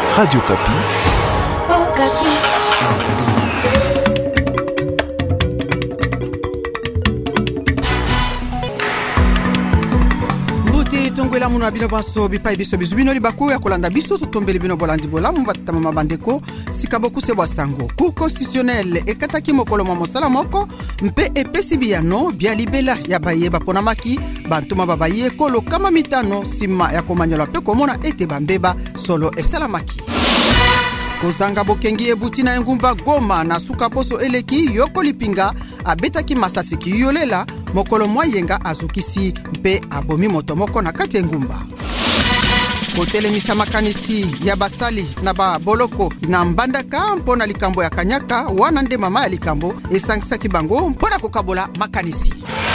Radio Kapi. Oh, Kapi. Tongwela muna bino baso bipai biso bizubino libaku ya kolanda biso totombeli bino bolandi bolamu batama mabandeko sikaboku se bwasango Cour constitutionnelle ekataki mokolo mwa mosala moko mpe epesi biyano bya libela ya baye baponamaki bantuma babaye ekolo kama mitano sima ya komanyola mpe komona ete bambeba solo esalamaki. Kozanga bokengi ebuti na engumba Goma na suka poso eleki yoko lipinga abetaki masasi kiyolela mokolo mwayenga azukisi mpe abomi moto moko na kati engumba. Kotelemisa makanisi ya basali na ba boloko na mbandaka mpona likambo ya kanyaka wana nde mama ya likambo esangisaki bango mpona kokabola makanisi.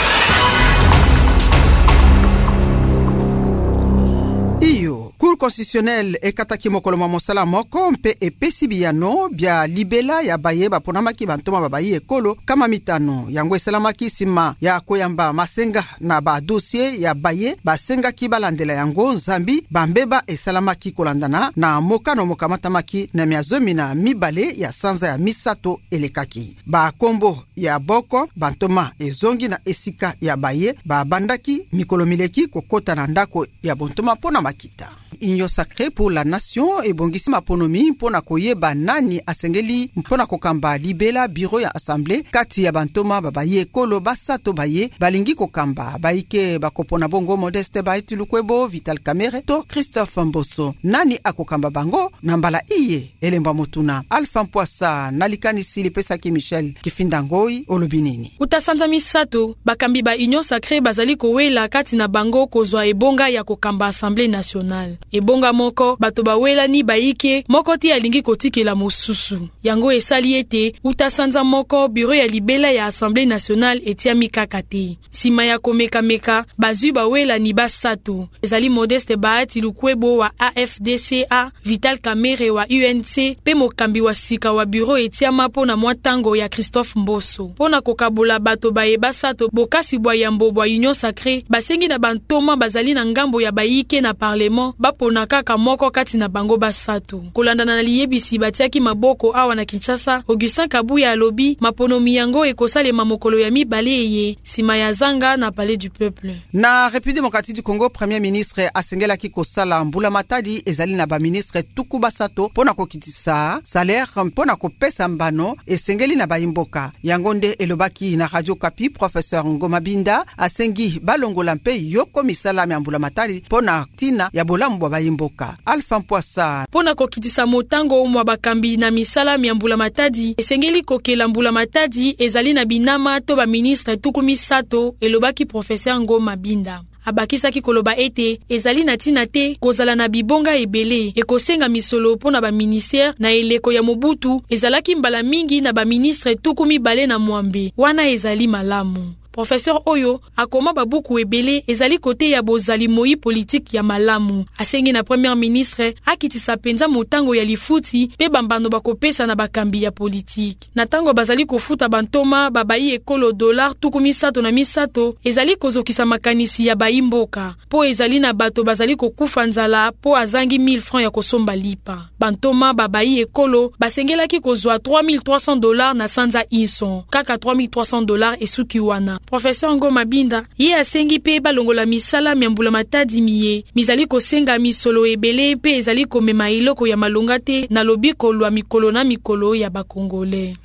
Cour constitutionnelle ekataki mokolo mwa mosala moko mpe epesi biyano bya libela ya baye baponamaki bantoma babayi ekolo kama mitano yango esalamaki sima ya koyamba masenga na ba dossier ya baye basengaki balandela yango nzambi bambeba esalamaki kolandana na mokano mokamatamaki na miazomi na mibale ya sanza ya misato elekaki ba kombo ya boko bantoma ezongi na esika ya baye babandaki mikolo mileki kokota na ndako ya bontoma pona makita. Union sacrée pour la nation ebongisi maponomi mpona koyeba nani asengeli mpona kokamba libela bureau ya assemblée kati ya bantoma babaye ekolo basato baye balingi kokamba baike bakopona bongo Modeste Baiti Lukwebo Vital Kamerhe to Christophe Mboso nani akokamba bango na mbala iye elemba motuna Alpha Mpoasa nalikanisi lipesaki Michel Kifindangoi olobinini utasanza misato bakambi ba Union sacrée bazali kowela kati na bango kozwa ebonga ya kokamba assemblée nationale. Ebonga moko bato bawela ni baike moko ti alingi kotikela mosusu yango esali ete utasanza moko bureau ya libela ya assemblée nationale etia mikakate sima ya komeka bazui bawela ni basato ezali Modeste Baati Lukwebo wa AFDCA Vital Kamerhe wa UNC pe mokambi wa sika wa bureau etia mapo na mwatango ya Christophe Mboso pona kokabola bato baye basato bokasi bwa yambo bwa Union sacrée basengi na bantoma bazali na ngambo ya baike na parlement bapona kaka moko kati na bango basato kolandana na liyebisi batiaki maboko awa na Kinshasa. Augustin Kabuya alobi maponomi yango ekosalema mokolo ya mibale eye sima ya zanga na Palais du Peuple. Na République démocratique du Congo, premier ministre asengelaki kosala mbula matadi ezali na ba ministre tuku basato pona kokitisa salaire pona kopesa mbano esengeli na baimboka yango nde elobaki na Radio Kapi. Professeur Ngoma Binda asengi balongola mpe yoko misala ya mbula matadi pona tina ya bolamu bwa baimboka. Alpha Mpoasa pona kokitisa motango mwa bakambi na misala miambula matadi esengeli kokela mbula matadi ezali na binama to ba ministre tuku misato elobaki Professeur Ngoma Binda. Abakisaki koloba ete ezali na tina te kozala na bibonga ebele ekosenga misolo pona ba ministère na eleko ya Mobutu ezalaki mbala mingi na ba ministre tuku mibale na mwambe wana ezali malamu. Professeur Oyo akoma babuku ebele ezali kote ya bozali moi politique ya malamu asengi na premier ministre akitisa penza motango ya lifuti pe bambano bakopesa na bakambi ya politique na tango bazali kofuta bantoma babayi ekolo dollar tuku misato na misato ezali kozokisa makanisi ya baimboka po ezali na bato bazali kokufa nzala po azangi 1000 francs ya kosomba lipa bantoma babayi ekolo basengelaki kozwa $3300 na sanza inson kaka $3300 esuki wana. Professeur Ngoma Binda ye asengi pe balongola misala miambula matadi miye mizali kosenga misolo ebele pe ezali komema iloko ya malonga te na lobiko lwa mikolo na mikolo ya bakongole.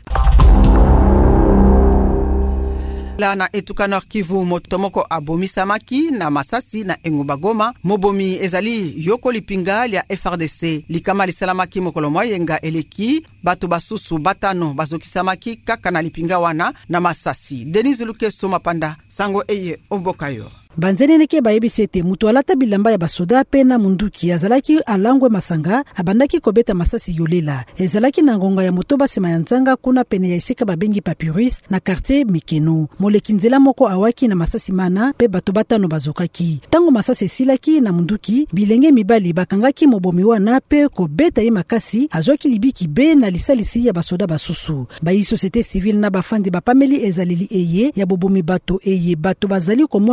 Na etuka Nord Kivu motomoko abomi samaki na masasi na engumba Goma mobomi ezali yoko lipinga ya FRDC likama lisalamaki mokolo mwayenga eleki bato basusu batano bazokisamaki kaka na lipinga wana na masasi. Denise Lukeso mapanda sango eye ombokayo banzeneneke bayebisi ete mutu alata bilamba ya basoda pena munduki azalaki alangwe masanga abandaki kobeta masasi yolela ezalaki na ngonga ya motoba sema ya nzanga kuna pene ya esika babengi Papyrus na quartier Mikeno moleki nzela moko awaki na masasi mana pe bato batano bazokaki tango masasi esilaki na munduki bilenge mibali bakangaki mobomi wana pe kobeta ye makasi azwaki libiki be na lisalisi ya basoda basusu bayi société civile na bafandi bapameli ezaleli eye ya bobomi bato eye bato bazali komona yango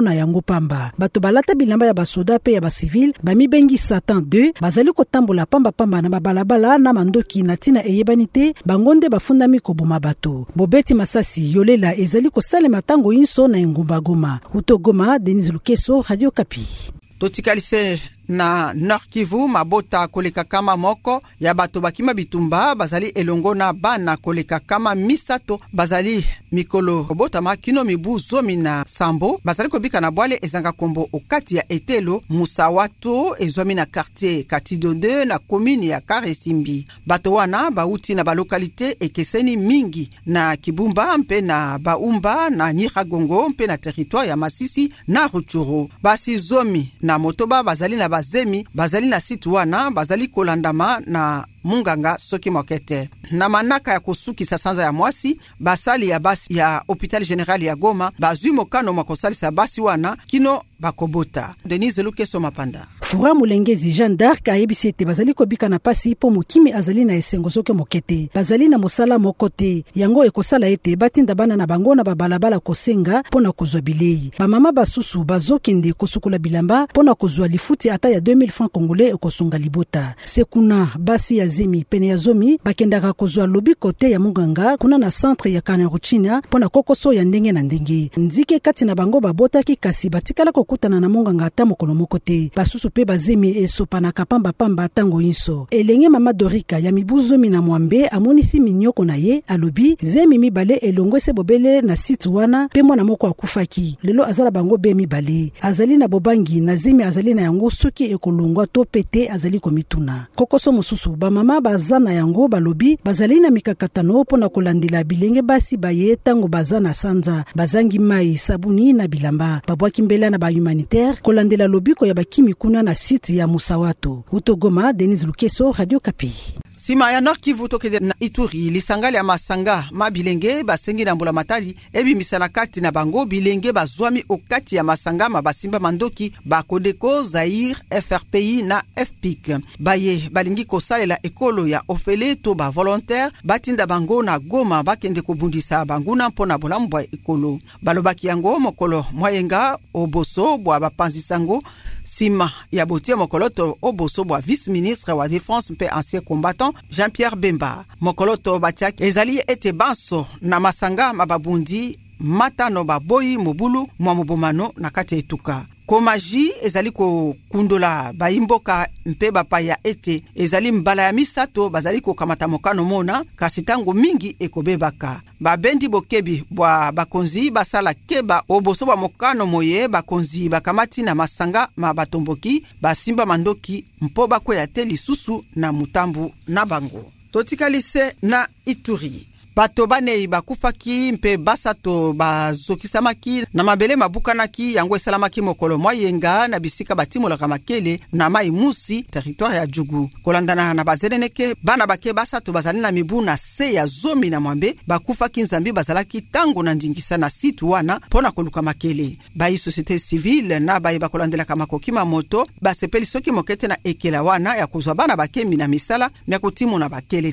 pamba. Bato balata bilamba ya basoda pe ya basivile bamibengi Satan 2 bazali kotambola pamba na babalabala na mandoki na tina eyebani te bangonde bafundami koboma bato. Bobeti masasi yolela ezali kosalema tango inso na engumba Goma. Utogoma, Denis Lukeso, Radio Kapi. Totikalise na Nord Kivu mabota koleka kama moko ya bato bakima bitumba bazali elongo na bana koleka kama misato bazali mikolo kobota makino mibu zomi na sambo bazali kobika na bwale ezanga kombo okati ya etelo musawato ezwami na quartier Katido 2 na commune ya Karesimbi. Bato wana bauti na balokalite ekeseni mingi na Kibumba mpe na Baumba na Nyiragongo mpe na territoire ya Masisi na Ruchuru. Basi zomi na motoba bazali na bazemi bazali na situ wana bazali kolandama na munganga soki mokete na manaka ya kosukisa sanza ya mwasi basali ya basi ya hôpital général ya Goma bazwi mokano makosalisa basi wana kino bakobota. Denise Lukeso Mapanda. Fura Mulengezi Jean d'Arc ayebisi ete bazali kobika na pasi po mokimi azali na esengo soki mokete bazali na mosala mokote yango ekosala ete batinda bana na bango na babalabala kosenga pona kozwa bilei. Bamama basusu bazokende kosukula bilamba pona kozwa lifuti ata ya 2000 francs congolais ekosunga libota. Sekuna basi ya zemi pene ya zomi bakendaka kozwa lobi kote ya munganga kuna na centre ya Kanaruchina pona kokoso ya ndenge na ndenge. Nzike kati na bango babotaki kasi batikala kokutana na munganga ata mokolo mokote. Basusu pe bazemi esopanaka pamba tango inso. Elenge mama Dorika ya mibuzomi na mwambe amonisi minyoko na ye alobi zemi mibale elongwese bobele na site wana pe mwana moko akufaki. Lelo azala bango be mibale. Azali na bobangi na zemi azali na yango soki ekolongwa to pete azali komituna. Kokoso mosusu bamama bazana yango balobi bazali na mikakatano pona kolandela bilenge basi baye tango bazana sanza bazangi mai sabuni na bilamba babwaki mbela na ba humanitaire kolandela lobiko ya bakimi kuna na site ya Musawato. Utogoma, Denis Lukeso, Radio Kapi. Sima ya Nord Kivu tokede na Ituri lisangali ya masanga mabilenge basengi na mbula matali ebi misala kati na bango bilenge bazwami okati ya masanga mabasimba mandoki bakodeko Zaire FRPI na FPIC baye balingi kosalela ekolo ya ofele to ba volontaire batinda bango na Goma bakende kobundisa banguna mpona bolambwa ekolo balobaki yango mokolo mwayenga oboso bwa bapanzisango sima ya botie mokoloto oboso bwa vice-ministre wa défense mpe ancien combattant Jean-Pierre Bemba. Mokoloto batiaki ezali ete banso na masanga mababundi matano baboyi mobulu mwa mobomano na kati etuka. Komaji ezali ko kundola baimboka mpe bapaya ete ezali mbala ya misato bazali ko kamata mokano mona kasi tango mingi ekobebaka. Babendi bokebi bwa bakonzi basala keba oboso bwa mokano moye bakonzi bakamati na masanga mabatomboki basimba mandoki mpo bakwea te lisusu na mutambu na bango. Totikalise na Ituri. Bato banei bakufaki mpe basato bazokisamaki na mabele mabukanaki yango esalamaki mokolo mwayenga na bisika batimolaka makele na mai musi territoire ya Jugu. Kolandana na bazeleneke bana bake basato bazali na mibu na se ya zomi na mwambe bakufaki nzambi bazalaki tango na ndingisa na situ wana pona koluka makele. Bayi société civile na bayi bakolandelaka makokima moto basepeli soki mokete na ekela wana ya kuzwa bana bake mina misala mya kutimu na bakele.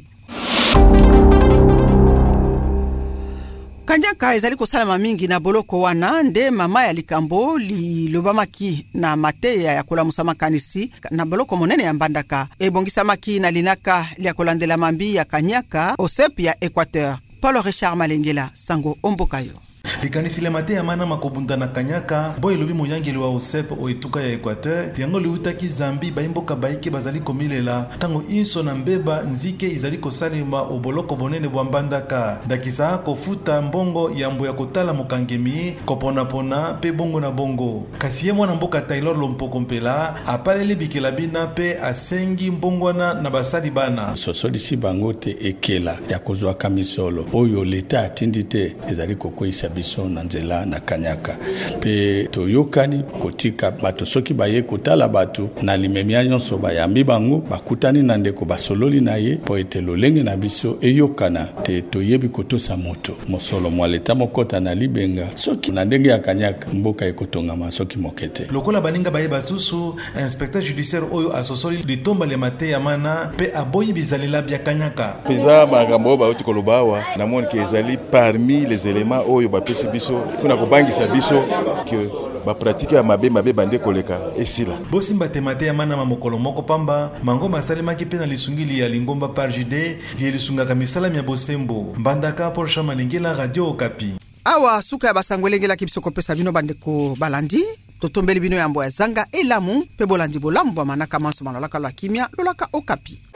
Kanyaka ezali kosalama mingi na boloko wana nde mama ya likambo lilobamaki na mateya ya kolamusa makanisi na boloko monene ya Mbandaka ebongisamaki na linaka lia kolandela mambi ya Kanyaka OSEP ya Equateur. Paul Richard Malengela Sango Ombokayo. Likanisi le mate ya mana makobunda na Kanyaka boy lobi moyangeli wa OSEP o etuka ya Equateur yango liutaki Zambi baimboka baike bazali komilela tango inso na mbeba nzike izali kosalema oboloko bonene bwa Mbandaka ndakisa kofuta mbongo yambo ya kotala mokangemi kopona pe bongo na bongo kasi ye mwana mboka Taylor Lompoko mpela apaleli bikela bina pe asengi mbongwana na basali bana sosolisi bango te ekela ya kozwa kamisolo oyo leta atindite ezali kokoisa biso na nzela na Kanyaka pe toyokani kotika bato soki baye kotala bato na limemia nyonso bayambi bango bakutani na ndeko basololi na ye po ete lolenge na biso eyokana te toyebi kotosa moto mosolo mwa leta mokota na libenga soki na ndenge ya Kanyaka mboka ekotongama soki mokete lokola baninga baye basusu inspecteur judiciaire oyo asosoli litomba le mate ya mana pe aboyi bizalela bya Kanyaka peza makambo ba uti kolobawa na moni ke ezali parmi les éléments oyo bapesi pesi biso kuna kobangisa biso ke bapratike ya mabe bande koleka esila. Bosimba temate ya mana mokolo moko pamba mango masalemaki mpe na lisungili ya lingomba par jude vie lisungaka misala ya bosembo mbandaka Paul Chamalengela Radio Okapi. Awa suka ya basango elengelaki biso kopesa bino bandeko balandi totombeli bino ya mbo ya zanga elamu pe bolandi bolambo manaka manso manolaka la kimia lolaka Okapi.